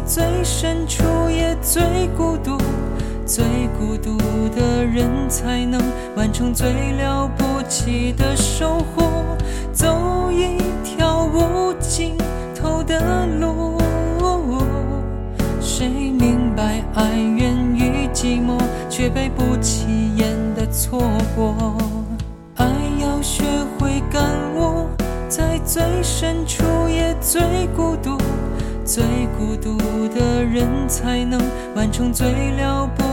最深处也最孤独，最孤独的人才能完成最了不起的收获，走一条无尽头的路。谁明白爱源于寂寞，却被不起眼的错过。爱要学会感悟，在最深处也最孤独，最孤独的人才能完成最了不